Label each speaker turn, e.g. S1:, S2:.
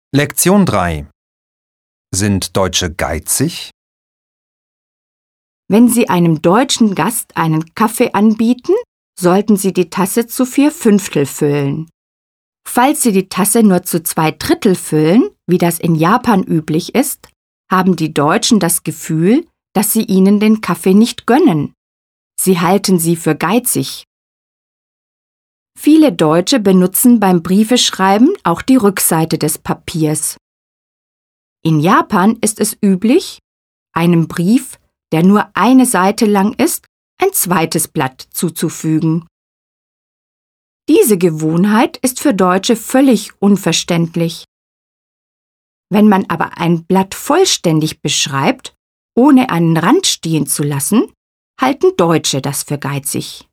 S1: Lektion 3. Sind Deutsche geizig?
S2: Wenn Sie einem deutschen Gast einen Kaffee anbieten, sollten Sie die Tasse zu 4/5 füllen. Falls Sie die Tasse nur zu 2/3 füllen, wie das in Japan üblich ist, haben die Deutschen das Gefühl, dass Sie ihnen den Kaffee nicht gönnen. Sie halten Sie für geizig. Viele Deutsche benutzen beim Briefeschreiben auch die Rückseite des Papiers. In Japan ist es üblich, einem Brief, der nur eine Seite lang ist, ein zweites Blatt zuzufügen. Diese Gewohnheit ist für Deutsche völlig unverständlich. Wenn man aber ein Blatt vollständig beschreibt, ohne einen Rand stehen zu lassen, halten Deutsche das für geizig.